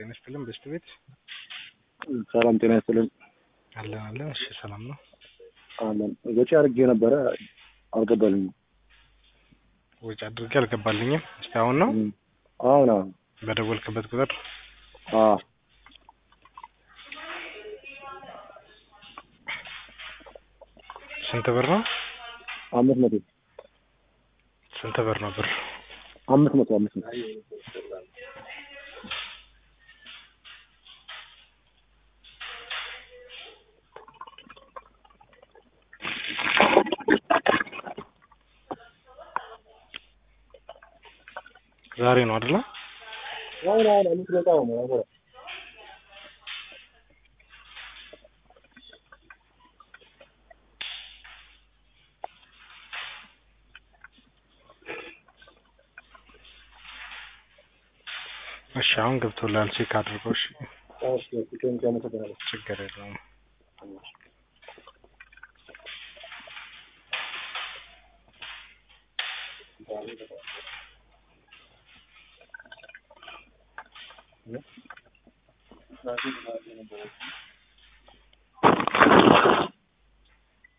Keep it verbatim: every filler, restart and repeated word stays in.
ጤና ይስጥልን በስት ቤት ሰላም ጤና ይስጥልን አለን አለን እሺ ሰላም ነው አለን ወጪ አድርጌ ነበረ አልገባልኝም ወጪ አድርጌ አልገባልኝም እስቲ አሁን ነው አሁን ነው በደወልክበት ቁጥር አዎ ስንት ብር ነው አምስት መቶ ስንት ብር ነው ብር አምስት መቶ አምስት መቶ ዛሬ ነው አይደል? አዎ ነው አምስት መቶ ነው አዎ እሺ አሁን ገብቶላል ቼክ አድርገው እሺ እሺ ቲኬን ከመቶ ተናለ ችግር የለውም ያ